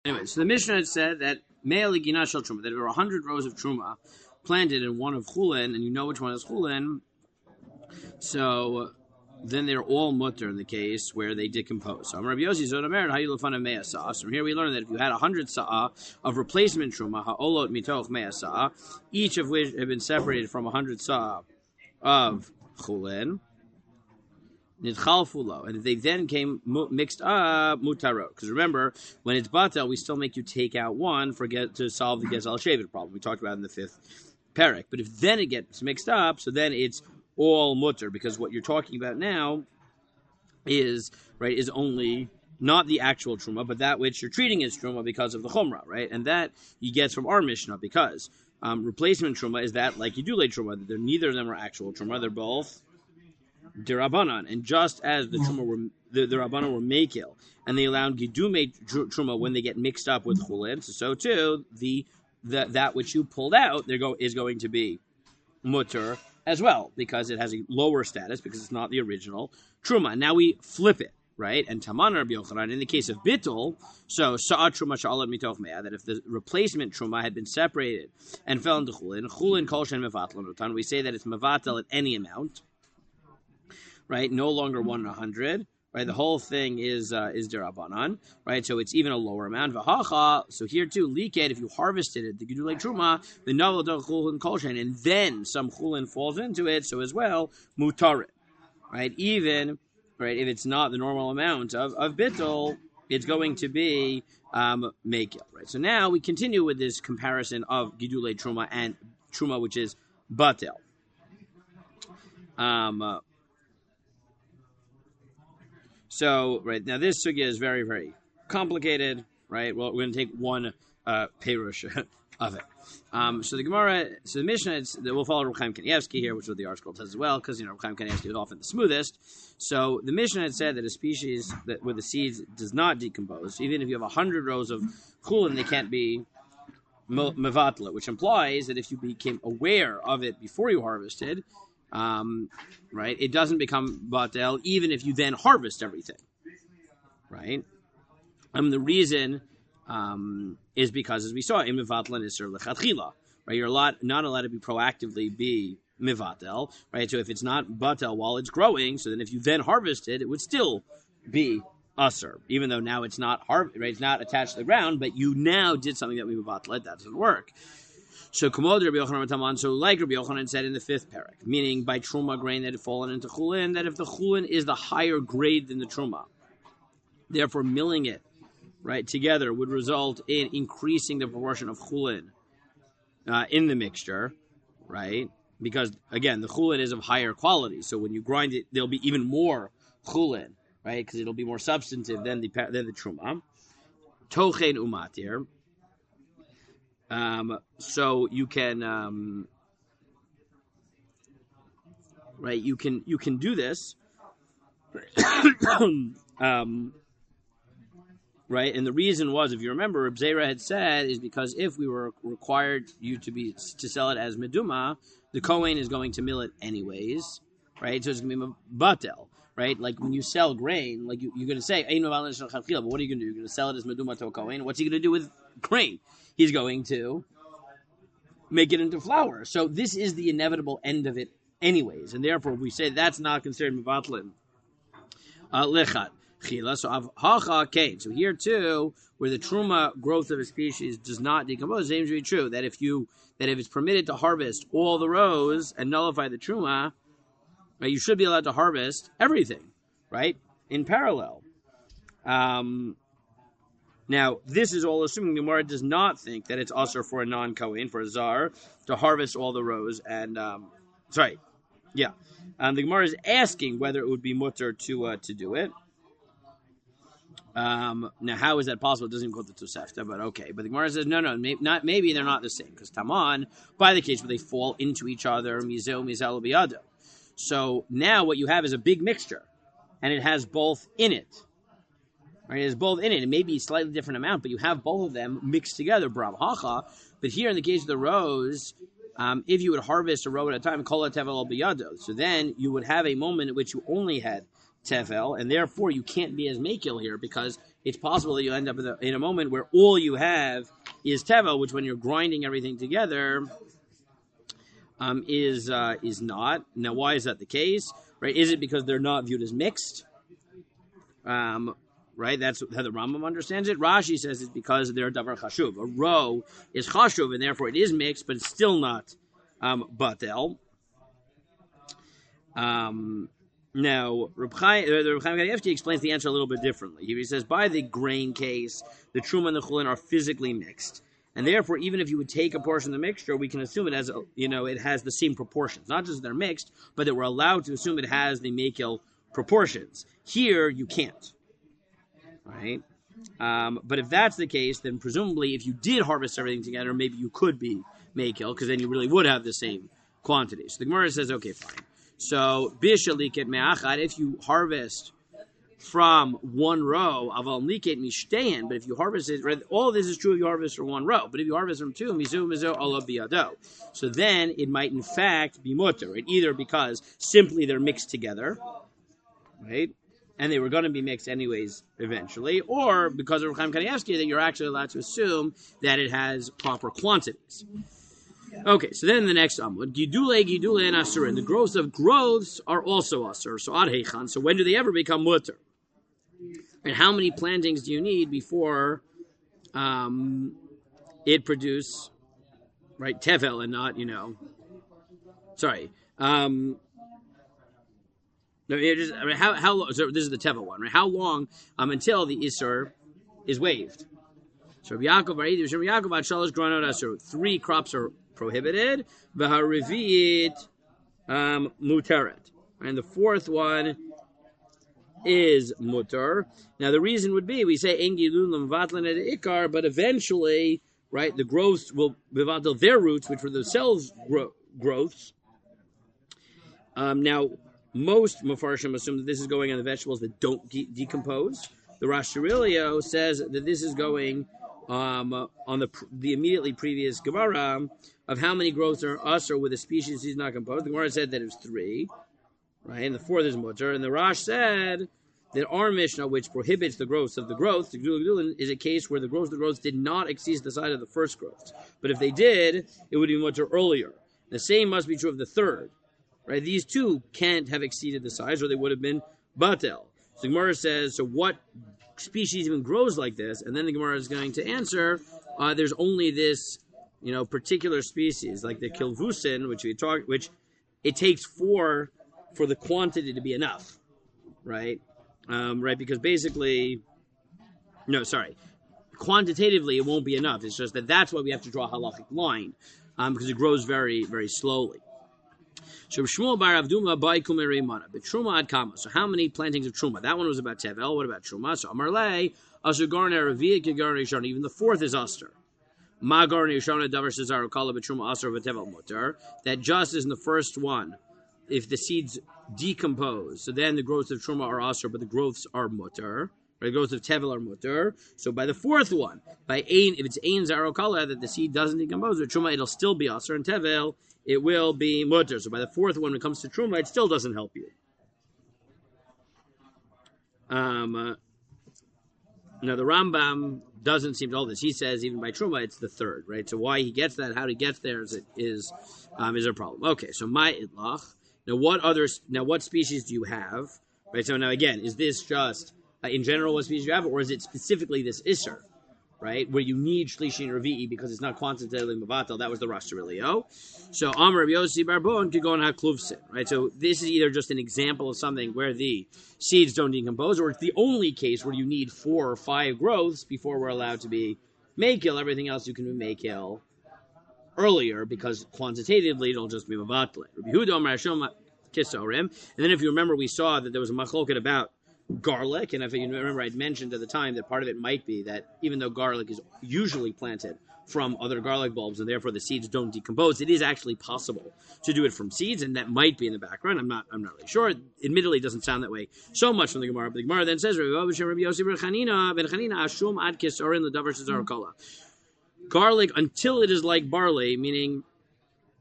Anyway, so the Mishnah had said that Me'el Gina Shel Truma, that there were 100 rows of Truma planted in one of Chulin, and you know which one is Chulin, so then they're all mutter in the case where they decompose. So Rabbi Yossi Zod Omer, how you lefana Mea Sa'ah. So from here we learn that if you had 100 Sa'ah of replacement Truma, Ha'olot Mitoch Mea Sa'ah, each of which have been separated from 100 Sa'ah of Chulin, Nidchalfulo, and if they then came mixed up, mutaro. Because remember, when it's batel, we still make you take out one to solve the Gezel Shavit problem we talked about in the 5th parak. But if then it gets mixed up, so then it's all mutter, because what you're talking about now is only not the actual truma, but that which you're treating as truma because of the chumrah, right? And that you get from our Mishnah, because replacement truma is that like Yidulei truma, neither of them are actual truma, they're both Dirabanan, and just as the truma were the Rabbanan were mekil, and they allowed gidume truma when they get mixed up with chulin, so too that which you pulled out is going to be mutter as well, because it has a lower status because it's not the original truma. Now we flip it, right? And Taman Rabbi Yochanan, in the case of bittul, so sa'at truma sha'alat mitoch mea, that if the replacement truma had been separated and fell into chulin kol shen mevatel, we say that it's mevatel at any amount. Right, no longer 1 in 100. Right, the whole thing is derabanan. Right, so it's even a lower amount. V'hacha. So here too, liket. If you harvested it, the gidulei truma, the novel chulin kolshen, and then some chulin falls into it. So as well, mutarit. Right, even if it's not the normal amount of bittul, it's going to be mekil. Right, so now we continue with this comparison of gidulei truma and truma, which is batel. So, right, now this sugya is very, very complicated, right? Well, we're going to take one perush of it. So the Mishnah, we'll follow Reb Chaim Kanievsky here, which is what the article says as well, because, Reb Chaim Kanievsky is often the smoothest. So the Mishnah had said that a species where the seeds does not decompose, even if you have 100 rows of chulin, they can't be mevatla, which implies that if you became aware of it before you harvested, right, it doesn't become batel even if you then harvest everything, right? The reason is because, as we saw, in mevatlan is lechatchila, right? You're not allowed to be proactively be mevatel, right? So if it's not batel while it's growing, so then if you then harvest it, it would still be usher, even though now it's not right? It's not attached to the ground, but you now did something that we mevatel. That doesn't work. So, Rabbi Yochanan, so like Rabbi Yochanan said in the 5th parak, meaning by truma grain that had fallen into chulin, that if the chulin is the higher grade than the truma, therefore milling it right together would result in increasing the proportion of chulin in the mixture, right? Because again, the chulin is of higher quality, so when you grind it, there'll be even more chulin, right? Because it'll be more substantive than the truma. Tochen umatir. So you can, right? You can do this, right? And the reason was, if you remember, Reb Zera had said, is because if we were required you to sell it as meduma, the Kohen is going to mill it anyways, right? So it's going to be batel, right? Like when you sell grain, like you're going to say, but what are you going to do? You're going to sell it as meduma to a Kohen. What's he going to do with grain? He's going to make it into flour. So this is the inevitable end of it anyways. And therefore, we say that's not considered mevatlin. Lechat. Chila. So hacha kain. So here too, where the truma growth of a species does not decompose, it seems to be true that if it's permitted to harvest all the rows and nullify the truma, right, you should be allowed to harvest everything, right? In parallel. Now, this is all assuming the Gemara does not think that it's usher for a non-Kohen, for a Zar, to harvest all the rows. And, the Gemara is asking whether it would be mutter to do it. Now, how is that possible? It doesn't even quote the Tosefta, but okay. But the Gemara says, maybe they're not the same. Because Taman, by the case where they fall into each other, Mizeo, Mizelo, Biyado. So now what you have is a big mixture, and it has both in it. Right, it has both in it. It may be a slightly different amount, but you have both of them mixed together, brav hacha. But here in the case of the rows, if you would harvest a row at a time, kol tevel biyado, so then you would have a moment at which you only had tevel, and therefore you can't be as makil here because it's possible that you end up in a moment where all you have is tevel, which when you're grinding everything together is not. Now, why is that the case? Right? Is it because they're not viewed as mixed? Right? That's how the Rambam understands it. Rashi says it's because they're davar chashuv. A row is chashuv, and therefore it is mixed, but it's still not batel. Now, the Reb Chaim Kanievsky explains the answer a little bit differently. He says, by the grain case, the truma and the chulin are physically mixed, and therefore, even if you would take a portion of the mixture, we can assume it has, it has the same proportions. Not just they're mixed, but that we're allowed to assume it has the mekil proportions. Here, you can't, right? But if that's the case, then presumably, if you did harvest everything together, maybe you could be mekil, because then you really would have the same quantity. So the Gemara says, okay, fine. So, bishaliket me'achad, if you harvest from one row, aval liket mishteen, but if you harvest it, all of this is true if you harvest from one row, but if you harvest from two, mizu ala biyado. So then it might in fact be mutter, right? Either because simply they're mixed together, right? And they were going to be mixed anyways eventually, or because of Reb Chaim Kanievsky that you're actually allowed to assume that it has proper quantities. Okay, so then the next amud, gidule and asur, and the growth of growths are also asur. So ad heichan. So when do they ever become mutter? And how many plantings do you need before it produce, right, tevel and not, sorry. No, how long? So this is the tevel one, right? How long until the isur is waived? So Rabbi Yaakov ad shalosh granot asur. 3 crops are prohibited, v'harivit muteret, and the 4th one is mutter. Now the reason would be we say engilun vatlan et ikar, but eventually, right, the growths will bevatel their roots, which were themselves growths. Now most mafarshim assume that this is going on the vegetables that don't decompose. The Rosh Hashanah says that this is going on the immediately previous Gemara of how many growths are usher with a species is not composed. The Gemara said that it was 3, right? And the 4th is mutter. And the Rosh said that our Mishnah, which prohibits the growths of the growth, the Gdul, is a case where the growth of the growths did not exceed the size of the first growth. But if they did, it would be mutter earlier. The same must be true of the 3rd, right? These 2 can't have exceeded the size, or they would have been batel. So the Gemara says, so what species even grows like this? And then the Gemara is going to answer, there's only this, particular species, like the kilvusin, which it takes 4 for the quantity to be enough, right? Right, because basically, quantitatively it won't be enough. It's just that's why we have to draw a halachic line, because it grows very, very slowly. So Shmuel bar Avduma by Kumeri Mana, but Truma ad Kama. So how many plantings of Truma? That one was about Tevel. What about Truma? So Amarle, Asher Garner, Ravia, Garner, Shana. Even the 4th is Aster. Ma Garner, Shana, Davar Cesaro, Kala, but Truma, Aster, Tevel Mutter. That just is in the first one. If the seeds decompose, so then the growths of Truma are Aster, but the growths are Mutter. Right, the growths of Tevel are Mutter. So by the 4th one, by Ein, if it's Ein Zaro Kala, that the seed doesn't decompose, with Truma it'll still be Aster, and Tevel it will be mutter. So by the 4th one, when it comes to Truma, it still doesn't help you. Now the Rambam doesn't seem to hold this. He says even by Truma, it's the 3rd, right? So why he gets that, how he gets there is a problem. Okay, so my itlach. Now what species do you have? Right. So now again, is this just in general what species you have, or is it specifically this Isser? Right, where you need Shlishi and Revi'i because it's not quantitatively Mavatal. That was the Rosh Hashanah. So Amar Rabbi Yossi Barbon could go on HaKluvsin. Right, so this is either just an example of something where the seeds don't decompose, or it's the only case where you need 4 or 5 growths before we're allowed to be Mekil. Everything else you can be Mekil earlier because quantitatively it'll just be Mavatal. Rabbi Yehuda Amar Hashem Kisorim. And then if you remember, we saw that there was a machloket about garlic, and if you remember, I'd mentioned at the time that part of it might be that even though garlic is usually planted from other garlic bulbs and therefore the seeds don't decompose, it is actually possible to do it from seeds, and that might be in the background. I'm not really sure. Admittedly, it doesn't sound that way so much from the Gemara, but the Gemara then says, garlic until it is like barley, meaning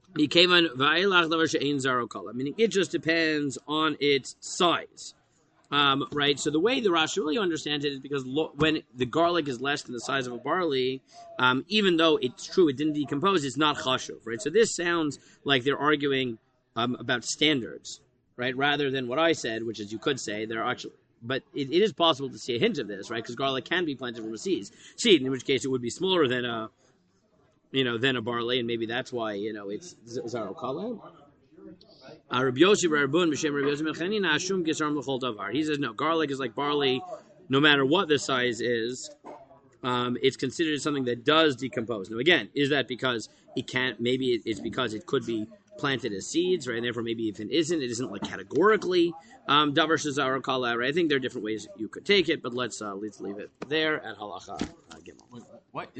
meaning it just depends on its size. Right, so the way the Rashi really understands it is because when the garlic is less than the size of a barley, even though it's true it didn't decompose, it's not chashuv, right? So this sounds like they're arguing about standards, right? Rather than what I said, which is you could say they're actually, but it is possible to see a hint of this, right? Because garlic can be planted from a seed, in which case it would be smaller than a barley, and maybe that's why it's zaro kala. He says no, garlic is like barley, no matter what the size is. It's considered something that does decompose. Now again, is that because it can't? Maybe it's because it could be planted as seeds, right? And therefore, maybe if it isn't like categorically davar shezaro kala, right? I think there are different ways you could take it, but let's leave it there at halacha gimel. What